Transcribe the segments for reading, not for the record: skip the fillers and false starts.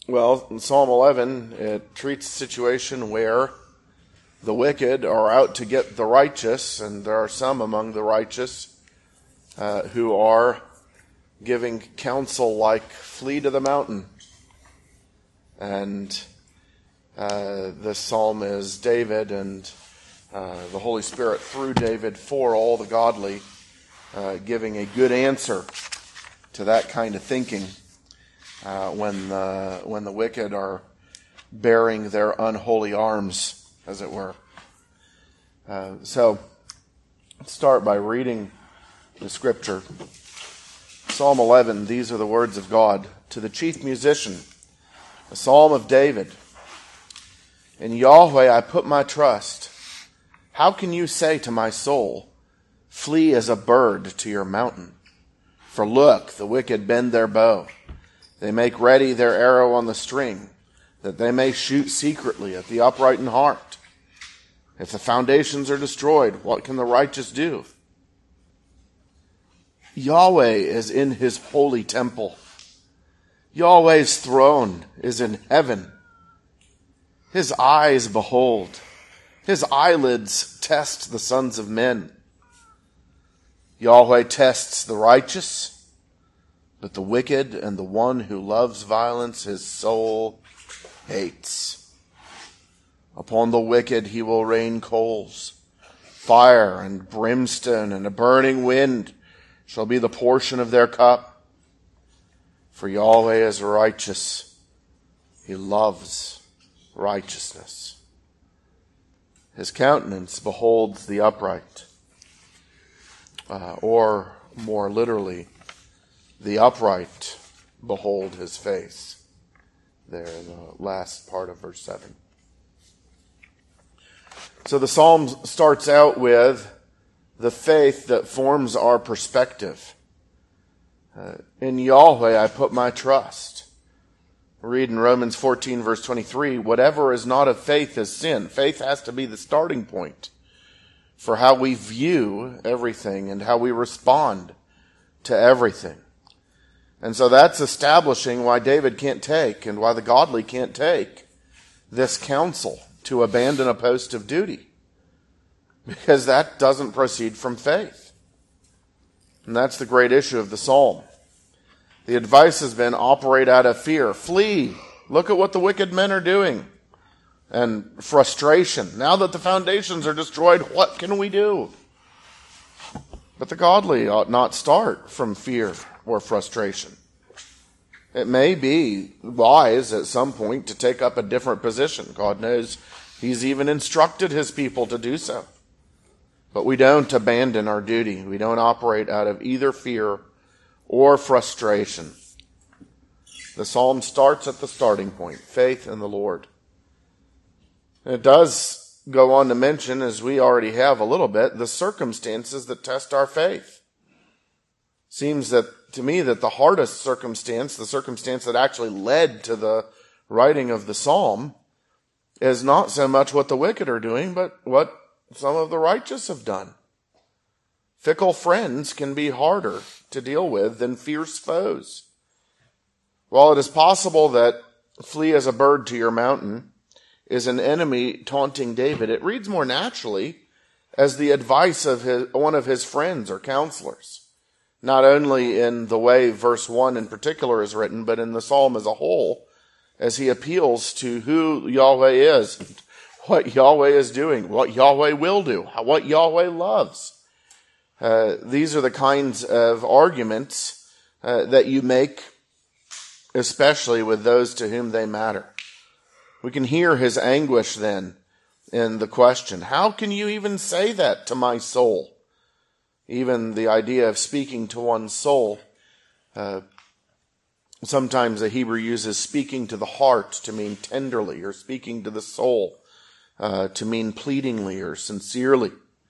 Well, in Psalm 11, it treats a situation where the wicked are out to get the righteous, and there are some among the righteous who are giving counsel like, flee to the mountain. And this psalm is David and the Holy Spirit through David for all the godly, giving a good answer to that kind of thinking when the wicked are bearing their unholy arms, as it were. So let's start by reading the scripture. Psalm 11, these are the words of God. To the chief musician, a psalm of David. In Yahweh I put my trust. How can you say to my soul, flee as a bird to your mountain? For look, the wicked bend their bow. They make ready their arrow on the string, that they may shoot secretly at the upright in heart. If the foundations are destroyed, what can the righteous do? Yahweh is in his holy temple. Yahweh's throne is in heaven. His eyes behold. His eyelids test the sons of men. Yahweh tests the righteous, but the wicked and the one who loves violence his soul hates. Upon the wicked he will rain coals. Fire and brimstone and a burning wind shall be the portion of their cup. For Yahweh is righteous. He loves righteousness. His countenance beholds the upright. Or more literally, the upright behold his face. There in the last part of verse 7. So the psalm starts out with the faith that forms our perspective. In Yahweh I put my trust. Read in Romans 14 verse 23, whatever is not of faith is sin. Faith has to be the starting point for how we view everything and how we respond to everything. And so that's establishing why David can't take and why the godly can't take this counsel to abandon a post of duty. Because that doesn't proceed from faith. And that's the great issue of the psalm. The advice has been operate out of fear. Flee. Look at what the wicked men are doing. And frustration. Now that the foundations are destroyed, what can we do? But the godly ought not start from fear or frustration. It may be wise at some point to take up a different position. God knows he's even instructed his people to do so. But we don't abandon our duty. We don't operate out of either fear or frustration. The psalm starts at the starting point, faith in the Lord. And it does go on to mention, as we already have a little bit, the circumstances that test our faith. Seems that to me that the hardest circumstance, the circumstance that actually led to the writing of the psalm, is not so much what the wicked are doing, but what some of the righteous have done. Fickle friends can be harder to deal with than fierce foes. While it is possible that flee as a bird to your mountain is an enemy taunting David, it reads more naturally as the advice of one of his friends or counselors. Not only in the way verse 1 in particular is written, but in the psalm as a whole, as he appeals to who Yahweh is, what Yahweh is doing, what Yahweh will do, what Yahweh loves. These are the kinds of arguments that you make, especially with those to whom they matter. We can hear his anguish then in the question, how can you even say that to my soul? Even the idea of speaking to one's soul. Sometimes the Hebrew uses speaking to the heart to mean tenderly, or speaking to the soul to mean pleadingly or sincerely.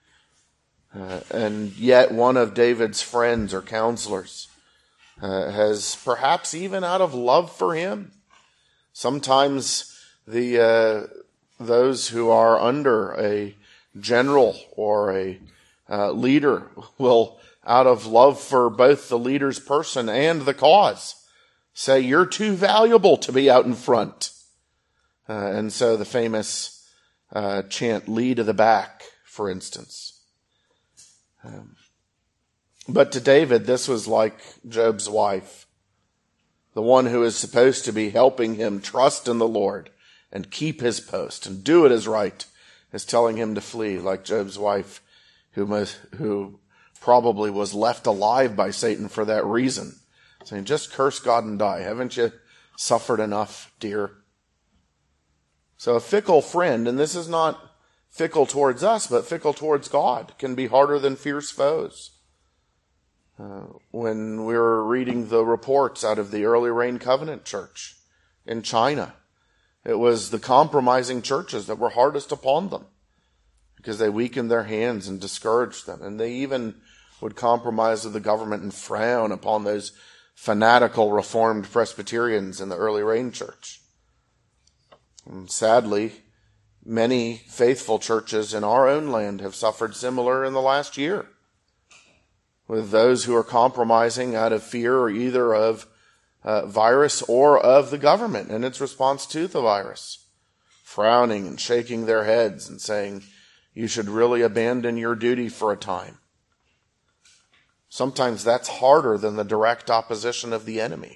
And yet one of David's friends or counselors has, perhaps even out of love for him, sometimes those who are under a general or a leader will, out of love for both the leader's person and the cause, say you're too valuable to be out in front. And so the famous chant, "Lee to the back," for instance. But to David, this was like Job's wife, the one who is supposed to be helping him trust in the Lord and keep his post and do it as right, is telling him to flee, like Job's wife, who probably was left alive by Satan for that reason, saying, "Just curse God and die. Haven't you suffered enough, dear?" So a fickle friend, and this is not fickle towards us, but fickle towards God, can be harder than fierce foes. When we were reading the reports out of the Early Rain Covenant Church in China, it was the compromising churches that were hardest upon them because they weakened their hands and discouraged them. And they even would compromise with the government and frown upon those fanatical Reformed Presbyterians in the Early Rain Church. And sadly, many faithful churches in our own land have suffered similar in the last year, with those who are compromising out of fear either of virus or of the government and its response to the virus, frowning and shaking their heads and saying, "You should really abandon your duty for a time." Sometimes that's harder than the direct opposition of the enemy.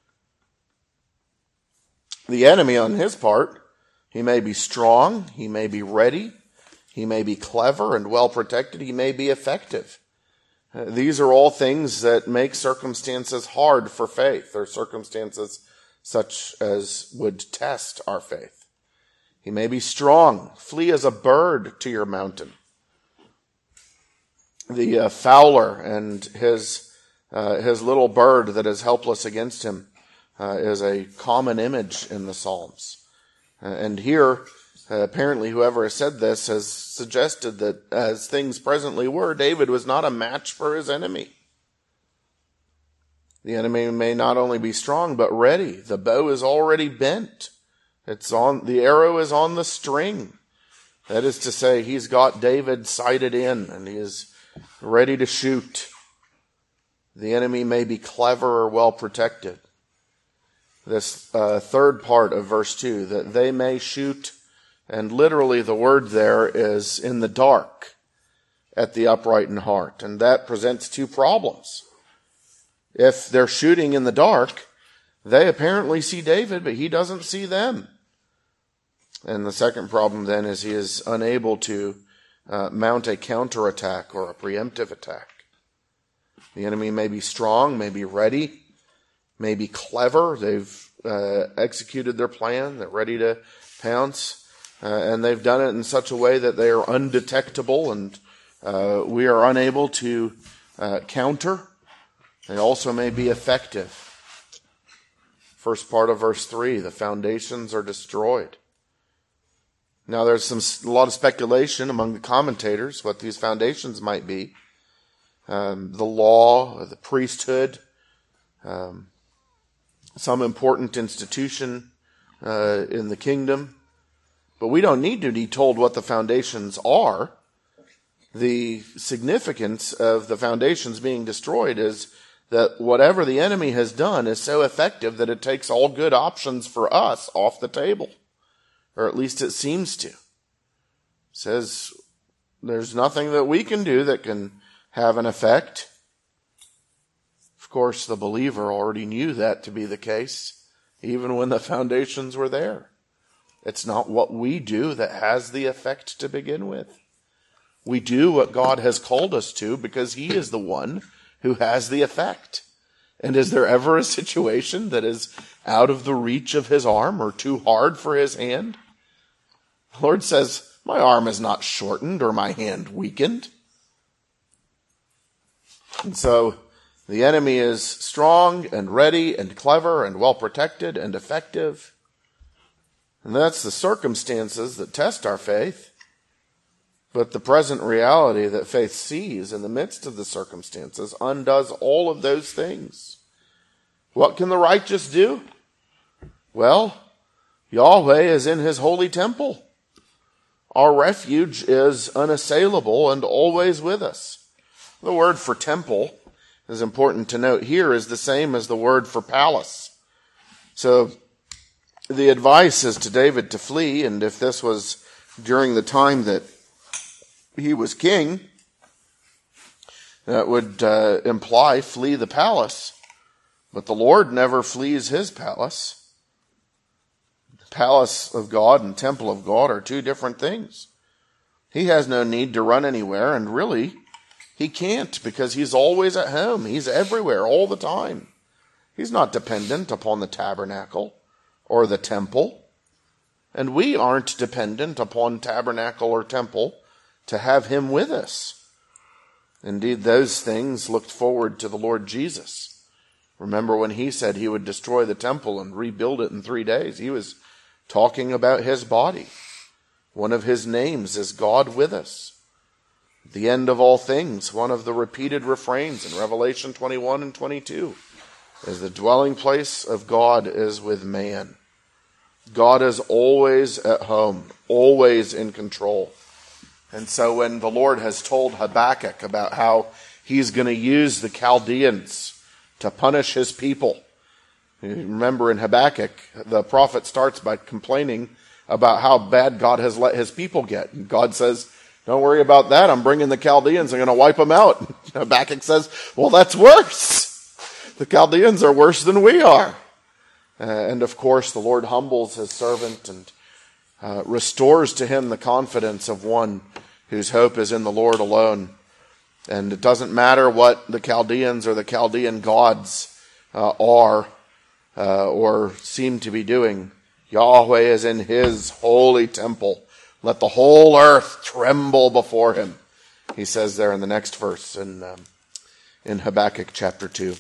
The enemy, on his part, he may be strong, he may be ready, he may be clever and well protected, he may be effective. These are all things that make circumstances hard for faith, or circumstances such as would test our faith. He may be strong. Flee as a bird to your mountain. The fowler and his little bird that is helpless against him is a common image in the Psalms. And here, apparently whoever has said this has suggested that as things presently were, David was not a match for his enemy. The enemy may not only be strong, but ready. The bow is already bent. The arrow is on the string. That is to say, he's got David sighted in and he is ready to shoot. The enemy may be clever or well protected. This third part of verse 2, that they may shoot, and literally the word there is in the dark at the upright in heart. And that presents two problems. If they're shooting in the dark, they apparently see David, but he doesn't see them. And the second problem then is he is unable to mount a counterattack or a preemptive attack. The enemy may be strong, may be ready, may be clever. They've executed their plan. They're ready to pounce. And they've done it in such a way that they are undetectable and we are unable to counter. They also may be effective. First part of verse 3, the foundations are destroyed. Now there's a lot of speculation among the commentators what these foundations might be. The law, the priesthood, some important institution in the kingdom. But we don't need to be told what the foundations are. The significance of the foundations being destroyed is that whatever the enemy has done is so effective that it takes all good options for us off the table. Or at least it seems to. It says there's nothing that we can do that can have an effect. Of course, the believer already knew that to be the case, even when the foundations were there. It's not what we do that has the effect to begin with. We do what God has called us to because He is the one who has the effect. And is there ever a situation that is out of the reach of His arm or too hard for His hand? The Lord says, my arm is not shortened or my hand weakened. And so the enemy is strong and ready and clever and well protected and effective. And that's the circumstances that test our faith. But the present reality that faith sees in the midst of the circumstances undoes all of those things. What can the righteous do? Well, Yahweh is in His holy temple. Our refuge is unassailable and always with us. The word for temple is important to note here is the same as the word for palace So the advice is to David to flee, and if this was during the time that he was king, that would imply flee the palace. But the Lord never flees his palace. The palace of God and temple of God are two different things. He has no need to run anywhere, and really, he can't, because he's always at home. He's everywhere all the time. He's not dependent upon the tabernacle or the temple. And we aren't dependent upon tabernacle or temple to have him with us. Indeed, those things looked forward to the Lord Jesus. Remember when he said he would destroy the temple and rebuild it in 3 days? He was talking about his body. One of his names is God with us. At the end of all things, one of the repeated refrains in Revelation 21 and 22 is the dwelling place of God is with man. God is always at home, always in control. And so when the Lord has told Habakkuk about how he's going to use the Chaldeans to punish his people, you remember in Habakkuk, the prophet starts by complaining about how bad God has let his people get. And God says, don't worry about that. I'm bringing the Chaldeans. I'm going to wipe them out. And Habakkuk says, well, that's worse. The Chaldeans are worse than we are. And of course, the Lord humbles his servant and restores to him the confidence of one whose hope is in the Lord alone. And it doesn't matter what the Chaldeans or the Chaldean gods are or seem to be doing. Yahweh is in his holy temple. Let the whole earth tremble before him. He says there in the next verse in Habakkuk chapter 2.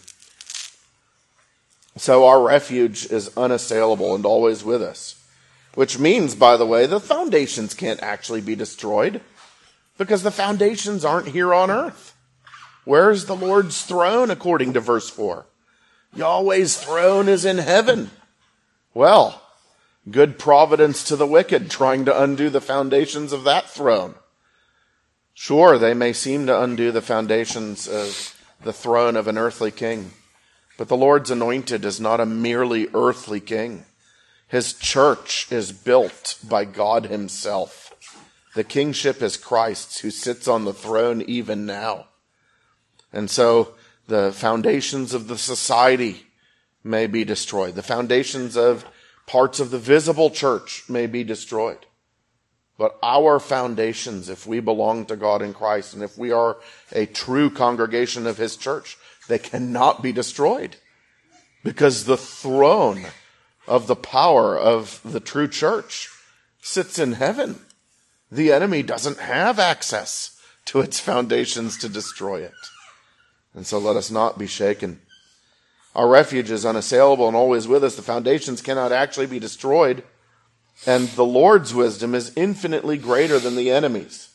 So our refuge is unassailable and always with us. Which means, by the way, the foundations can't actually be destroyed, because the foundations aren't here on earth. Where's the Lord's throne, according to verse 4? Yahweh's throne is in heaven. Well, good providence to the wicked trying to undo the foundations of that throne. Sure, they may seem to undo the foundations of the throne of an earthly king, but the Lord's anointed is not a merely earthly king. His church is built by God himself. The kingship is Christ's, who sits on the throne even now. And so the foundations of the society may be destroyed. The foundations of parts of the visible church may be destroyed. But our foundations, if we belong to God in Christ, and if we are a true congregation of his church, they cannot be destroyed. Because the throne of the power of the true church sits in heaven. The enemy doesn't have access to its foundations to destroy it. And so let us not be shaken. Our refuge is unassailable and always with us. The foundations cannot actually be destroyed. And the Lord's wisdom is infinitely greater than the enemy's.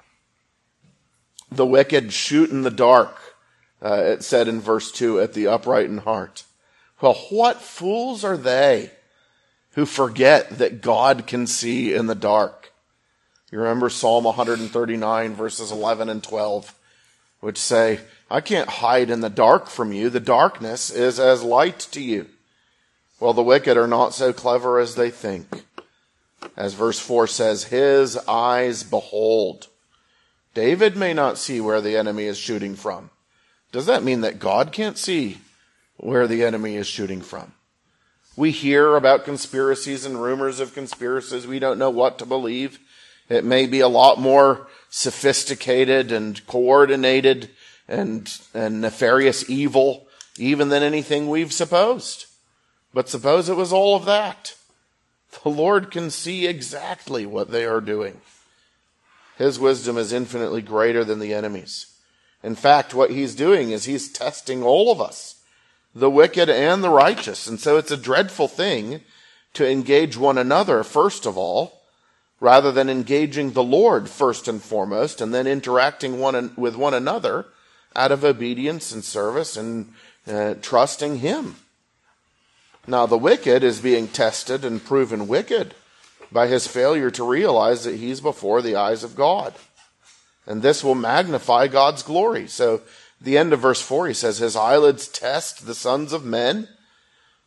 The wicked shoot in the dark, it said in verse 2, at the upright in heart. Well, what fools are they who forget that God can see in the dark? You remember Psalm 139, verses 11 and 12, which say, I can't hide in the dark from you. The darkness is as light to you. Well, the wicked are not so clever as they think. As verse 4 says, his eyes behold. David may not see where the enemy is shooting from. Does that mean that God can't see where the enemy is shooting from? We hear about conspiracies and rumors of conspiracies. We don't know what to believe. It may be a lot more sophisticated and coordinated and nefarious evil even than anything we've supposed. But suppose it was all of that. The Lord can see exactly what they are doing. His wisdom is infinitely greater than the enemy's. In fact, what he's doing is he's testing all of us, the wicked and the righteous. And so it's a dreadful thing to engage one another, first of all, rather than engaging the Lord first and foremost, and then interacting with one another out of obedience and service and trusting him. Now, the wicked is being tested and proven wicked by his failure to realize that he's before the eyes of God. And this will magnify God's glory. So, the end of verse 4, he says, his eyelids test the sons of men.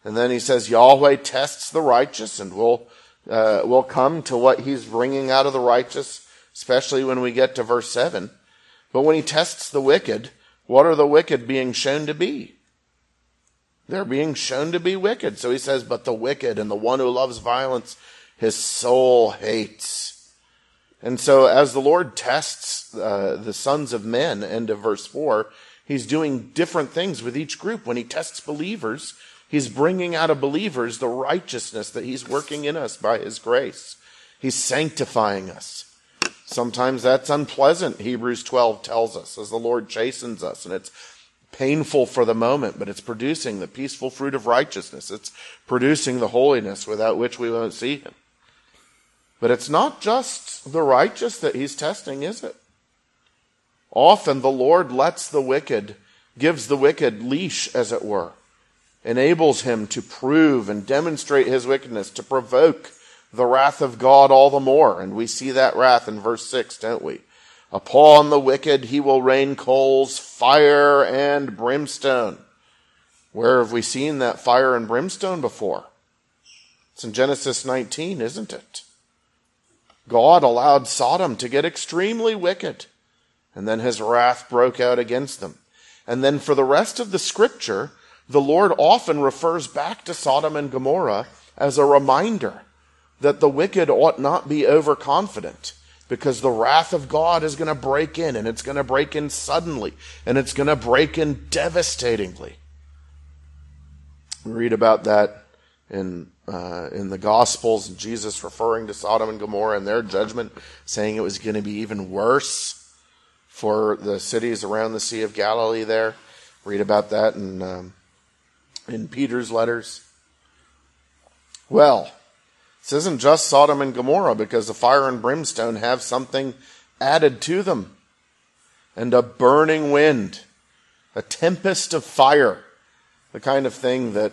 And then he says Yahweh tests the righteous, and we'll come to what he's bringing out of the righteous, especially when we get to verse 7. But when he tests the wicked, what are the wicked being shown to be? They're being shown to be wicked. So he says, but the wicked and the one who loves violence, his soul hates. And so as the Lord tests the sons of men, end of verse 4, he's doing different things with each group. When he tests believers, he's bringing out of believers the righteousness that he's working in us by his grace. He's sanctifying us. Sometimes that's unpleasant, Hebrews 12 tells us, as the Lord chastens us. And it's painful for the moment, but it's producing the peaceful fruit of righteousness. It's producing the holiness without which we won't see him. But it's not just the righteous that he's testing, is it? Often the Lord gives the wicked leash, as it were, enables him to prove and demonstrate his wickedness, to provoke the wrath of God all the more. And we see that wrath in verse 6, don't we? Upon the wicked he will rain coals, fire, and brimstone. Where have we seen that fire and brimstone before? It's in Genesis 19, isn't it? God allowed Sodom to get extremely wicked, and then his wrath broke out against them. And then for the rest of the scripture, the Lord often refers back to Sodom and Gomorrah as a reminder that the wicked ought not be overconfident, because the wrath of God is going to break in, and it's going to break in suddenly, and it's going to break in devastatingly. We read about that in the Gospels, Jesus referring to Sodom and Gomorrah and their judgment, saying it was going to be even worse for the cities around the Sea of Galilee there. Read about that in Peter's letters. Well, this isn't just Sodom and Gomorrah, because the fire and brimstone have something added to them. And a burning wind, a tempest of fire, the kind of thing that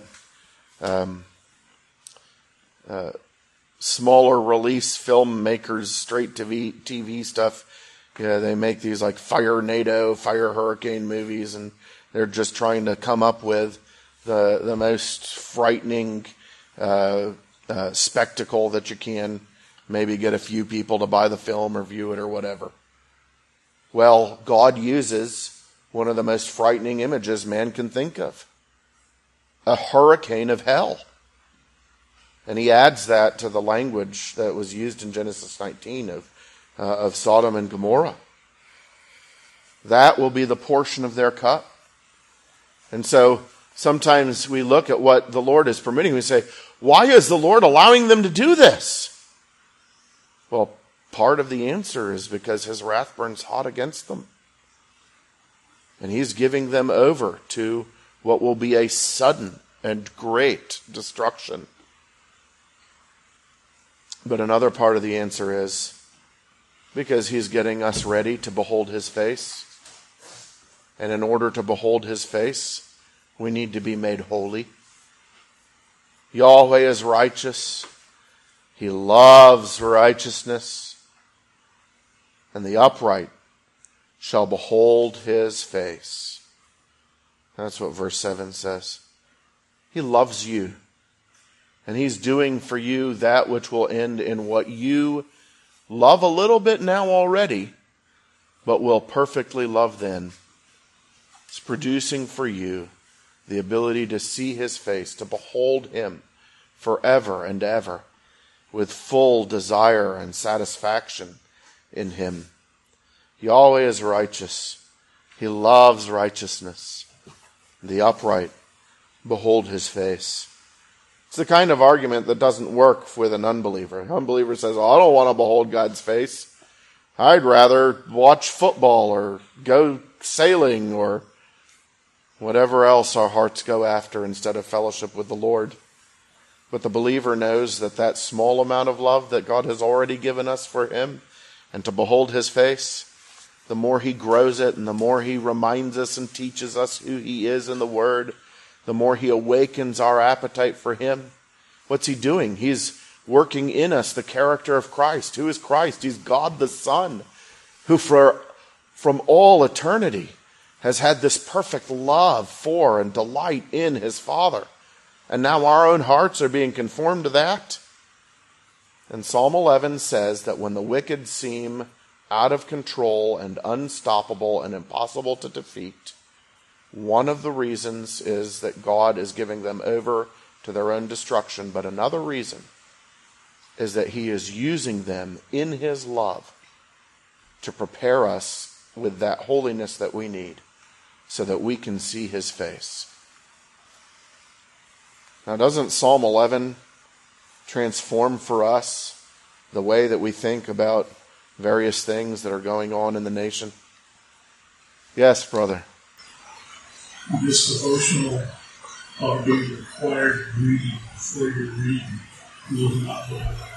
smaller release filmmakers, straight TV stuff, they make these like Fire NATO, Fire Hurricane movies, and they're just trying to come up with the most frightening spectacle that you can, maybe get a few people to buy the film or view it or whatever. Well, God uses one of the most frightening images man can think of, a hurricane of hell. And he adds that to the language that was used in Genesis 19 of Sodom and Gomorrah. That will be the portion of their cup. And so sometimes we look at what the Lord is permitting. We say, why is the Lord allowing them to do this? Well, part of the answer is because his wrath burns hot against them. And he's giving them over to what will be a sudden and great destruction. But another part of the answer is because he's getting us ready to behold his face. And in order to behold his face, we need to be made holy. Yahweh is righteous. He loves righteousness. And the upright shall behold his face. That's what verse 7 says. He loves you. And he's doing for you that which will end in what you love a little bit now already, but will perfectly love then. It's producing for you the ability to see his face, to behold him forever and ever with full desire and satisfaction in him. Yahweh is righteous. He loves righteousness. The upright behold his face. It's the kind of argument that doesn't work with an unbeliever. An unbeliever says, I don't want to behold God's face. I'd rather watch football or go sailing or whatever else our hearts go after instead of fellowship with the Lord. But the believer knows that that small amount of love that God has already given us for him and to behold his face, the more he grows it and the more he reminds us and teaches us who he is in the Word, the more he awakens our appetite for him. What's he doing? He's working in us the character of Christ. Who is Christ? He's God the Son, who from all eternity has had this perfect love for and delight in his Father. And now our own hearts are being conformed to that. And Psalm 11 says that when the wicked seem out of control and unstoppable and impossible to defeat, one of the reasons is that God is giving them over to their own destruction. But another reason is that he is using them in his love to prepare us with that holiness that we need so that we can see his face. Now, doesn't Psalm 11 transform for us the way that we think about various things that are going on in the nation? Yes, brother. This devotional ought to be required reading before you're reading will not go away.